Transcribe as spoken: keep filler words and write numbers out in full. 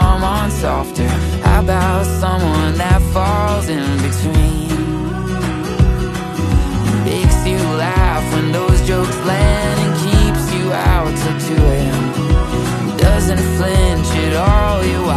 someone softer? How about someone that falls in between? Makes you laugh when those jokes land and keeps you out till two a m Doesn't flinch at all, you